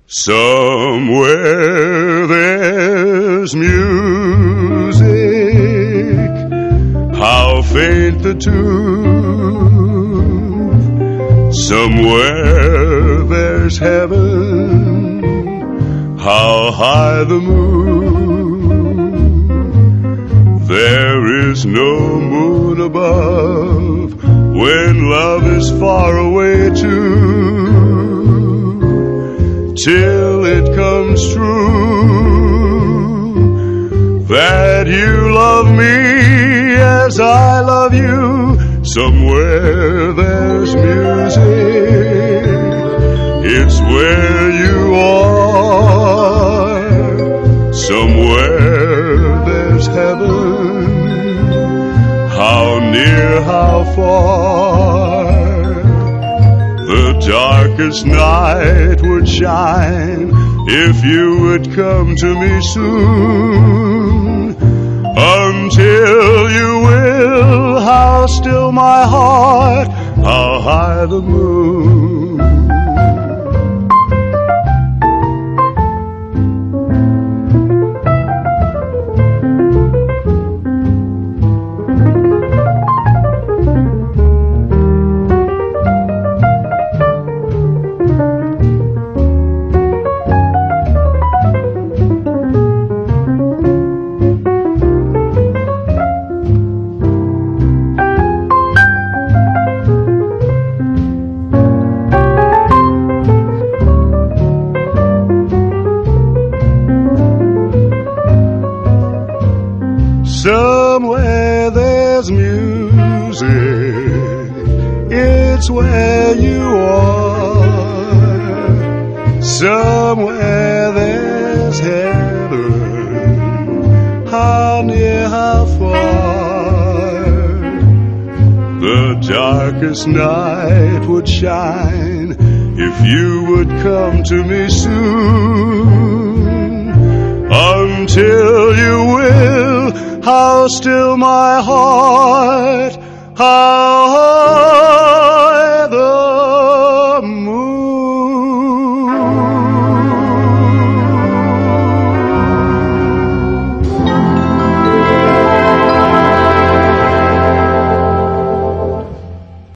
Somewhere there's music, how faint the tune. Somewhere there's heaven, how high the moon. There is no moon above when love is far away too, till it comes true that you love me as I love you. Somewhere there's music, it's where you are. Somewhere there's heaven, how near, how far. The darkest night would shine if you would come to me soon. Until you will, how still my heart, how high the moon. Somewhere there's music, it's where you are. Somewhere there's heaven, how near, how far. The darkest night would shine if you would come to me soon. Until you will, how still my heart